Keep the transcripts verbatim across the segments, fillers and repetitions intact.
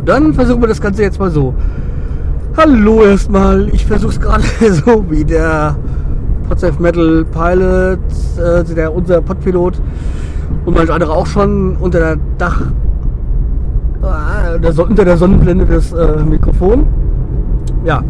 dann versuchen wir das Ganze jetzt mal so. Hallo erstmal, ich versuche es gerade so wie der Podsafe Metal Pilot, äh, der, unser Podpilot und manche andere auch schon unter der Dach, äh, der, unter der Sonnenblende des äh, Mikrofon. Ja,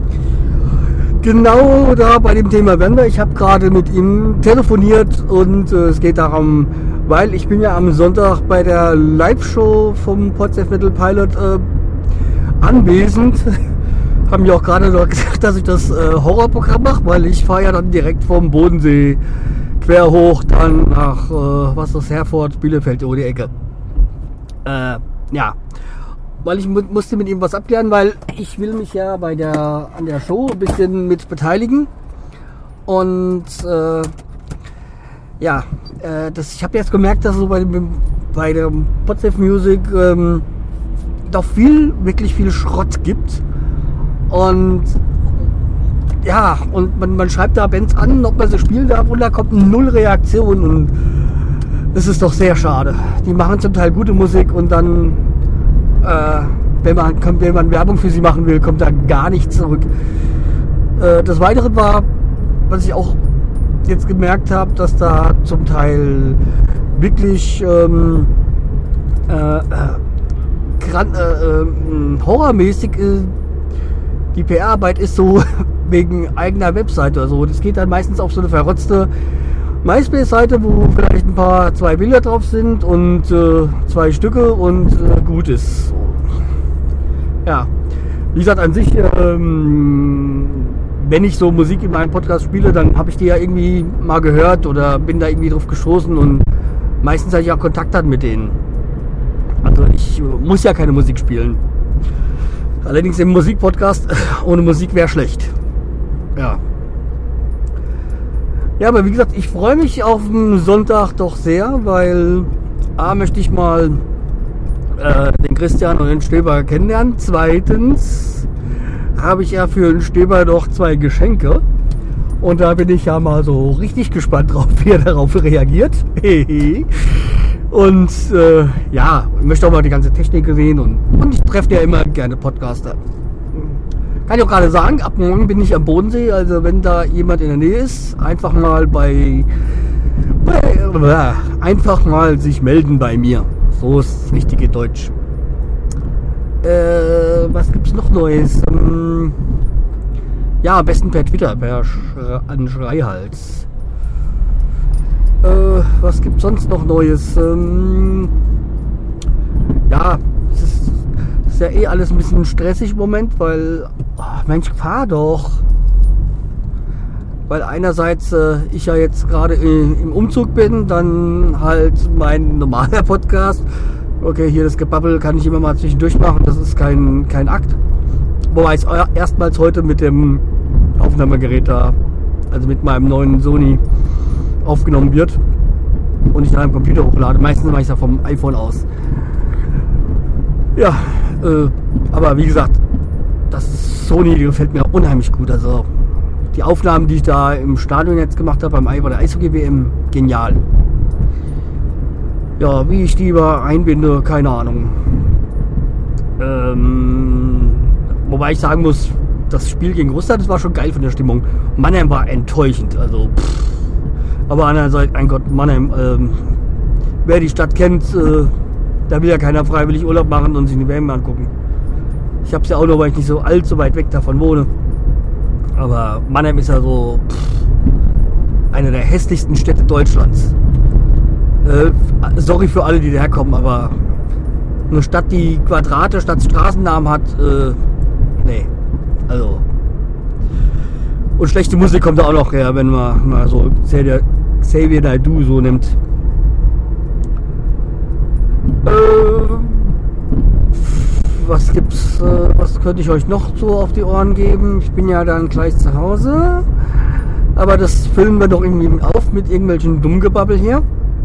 genau da bei dem Thema Wender. Ich habe gerade mit ihm telefoniert und äh, es geht darum, weil ich bin ja am Sonntag bei der Live-Show vom Podsafe Metal Pilot äh, anwesend. Haben mir auch gerade noch gesagt, dass ich das äh, Horrorprogramm mache, weil ich fahre ja dann direkt vom Bodensee quer hoch dann nach, äh, was ist das, Herford, Bielefeld, über die Ecke. Äh, ja, weil ich mu- musste mit ihm was abklären, weil ich will mich ja bei der an der Show ein bisschen mit beteiligen. Und äh, ja, äh, das, ich habe jetzt gemerkt, dass es so bei, dem, bei der Podsafe Music ähm, doch viel, wirklich viel Schrott gibt. Und ja, und man, man schreibt da Bands an, ob man sie spielen darf, und da kommt null Reaktion, und das ist doch sehr schade. Die machen zum Teil gute Musik und dann, äh, wenn man, wenn man Werbung für sie machen will, kommt da gar nichts zurück. Äh, das Weitere war, was ich auch jetzt gemerkt habe, dass da zum Teil wirklich ähm, äh, äh, gran- äh, äh, horrormäßig äh, die P R-Arbeit ist so wegen eigener Webseite. Also das geht dann meistens auf so eine verrotzte MySpace-Seite, wo vielleicht ein paar, zwei Bilder drauf sind und äh, zwei Stücke und äh, gut ist. Ja, wie gesagt, an sich, ähm, wenn ich so Musik in meinem Podcast spiele, dann habe ich die ja irgendwie mal gehört oder bin da irgendwie drauf gestoßen, und meistens habe ich auch Kontakt dann mit denen. Also ich muss ja keine Musik spielen. Allerdings im Musikpodcast ohne Musik wäre schlecht. Ja. Ja, aber wie gesagt, ich freue mich auf den Sonntag doch sehr, weil A, möchte ich mal äh, den Christian und den Stöber kennenlernen. Zweitens habe ich ja für den Stöber noch zwei Geschenke. Und da bin ich ja mal so richtig gespannt drauf, wie er darauf reagiert. Und äh, ja, ich möchte auch mal die ganze Technik sehen, und, und ich treffe ja immer gerne Podcaster. Kann ich auch gerade sagen, ab morgen bin ich am Bodensee, also wenn da jemand in der Nähe ist, einfach mal bei, bei äh, einfach mal sich melden bei mir. So ist das richtige Deutsch. Äh, was gibt's noch Neues? Ähm, ja, am besten per Twitter, per Sch- an Schreihals. Äh, was gibt sonst noch Neues? Ähm, ja, es ist, ist ja eh alles ein bisschen stressig im Moment, weil, oh, Mensch, fahr doch. Weil einerseits äh, ich ja jetzt gerade im Umzug bin, dann halt mein normaler Podcast. Okay, hier das Gebabbel kann ich immer mal zwischendurch machen, das ist kein, kein Akt. Wobei es erstmals heute mit dem Aufnahmegerät da, also mit meinem neuen Sony, aufgenommen wird und ich dann am Computer hochlade. Meistens mache ich es ja vom iPhone aus. Ja, äh, aber wie gesagt, das Sony, die gefällt mir unheimlich gut. Also die Aufnahmen, die ich da im Stadion jetzt gemacht habe, beim bei der Eishockey-W M, genial. Ja, wie ich die über einbinde, keine Ahnung. Ähm, wobei ich sagen muss, das Spiel gegen Russland, das war schon geil von der Stimmung. Mannheim war enttäuschend, also pff. Aber andererseits, mein Gott, Mannheim, ähm, wer die Stadt kennt, äh, da will ja keiner freiwillig Urlaub machen und sich die W M angucken. Ich hab's ja auch nur, weil ich nicht so allzu weit weg davon wohne. Aber Mannheim ist ja so pff, eine der hässlichsten Städte Deutschlands. Äh, sorry für alle, die daherkommen, aber eine Stadt, die Quadrate statt Straßennamen hat, äh, nee, also. Und schlechte Musik kommt da auch noch her, wenn man mal so Xavier, Xavier Naidoo so nimmt. Äh, was gibt's, äh, was könnte ich euch noch so auf die Ohren geben? Ich bin ja dann gleich zu Hause, aber das filmen wir doch irgendwie auf mit irgendwelchen Dummgebabbel hier.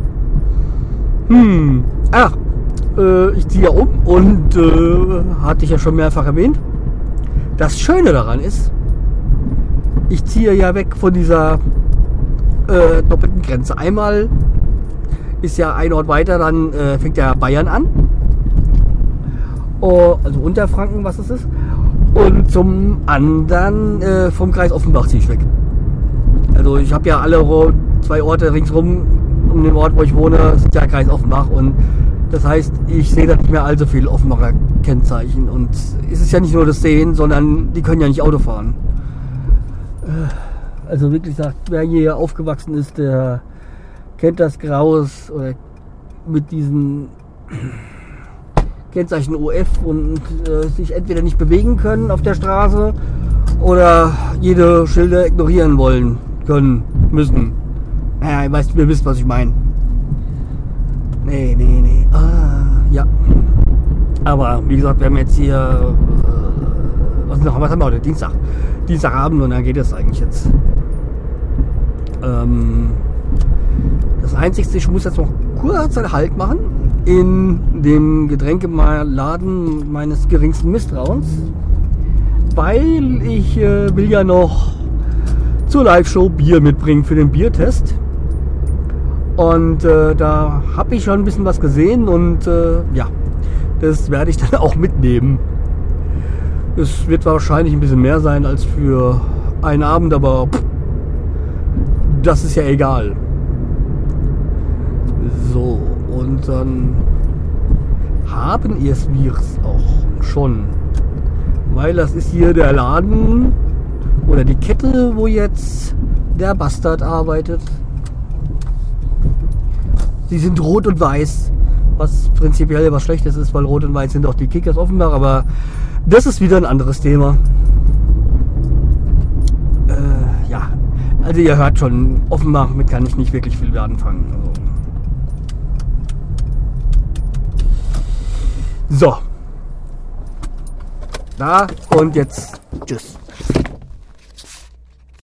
Hm, ach, äh, ich ziehe ja um und äh, hatte ich ja schon mehrfach erwähnt. Das Schöne daran ist, ich ziehe ja weg von dieser äh, doppelten Grenze. Einmal ist ja ein Ort weiter, dann äh, fängt ja Bayern an. oh, also Unterfranken, was es ist. Und zum anderen äh, vom Kreis Offenbach ziehe ich weg. Also ich habe ja alle zwei Orte ringsrum um den Ort, wo ich wohne, sind ja Kreis Offenbach. Und das heißt, ich sehe da nicht mehr allzu viel Offenbacher Kennzeichen. Und es ist ja nicht nur das Sehen, sondern die können ja nicht Auto fahren. Also wirklich sagt, wer hier aufgewachsen ist, der kennt das Graus oder mit diesen Kennzeichen O F und äh, sich entweder nicht bewegen können auf der Straße oder jede Schilder ignorieren wollen, können, müssen. Naja, ihr weißt, ihr wisst, was ich meine. Nee, nee, nee. Ah, ja. Aber wie gesagt, wir haben jetzt hier äh, was, noch, was haben wir heute? Dienstag. Dienstagabend und dann geht es eigentlich jetzt. Ähm, das Einzige, ich muss jetzt noch kurz einen Halt machen in dem Getränkeladen meines geringsten Misstrauens, weil ich äh, will ja noch zur Live-Show Bier mitbringen für den Biertest. Und äh, da habe ich schon ein bisschen was gesehen und äh, ja, das werde ich dann auch mitnehmen. Es wird wahrscheinlich ein bisschen mehr sein als für einen Abend, aber pff, das ist ja egal. So, und dann haben wir es auch schon. Weil das ist hier der Laden oder die Kette, wo jetzt der Bastard arbeitet. Sie sind rot und weiß, was prinzipiell was Schlechtes ist, weil rot und weiß sind auch die Kickers Offenbach, aber das ist wieder ein anderes Thema. Äh, ja, also ihr hört schon, Offenbach, mit kann ich nicht wirklich viel anfangen. Also. So. Da und jetzt tschüss.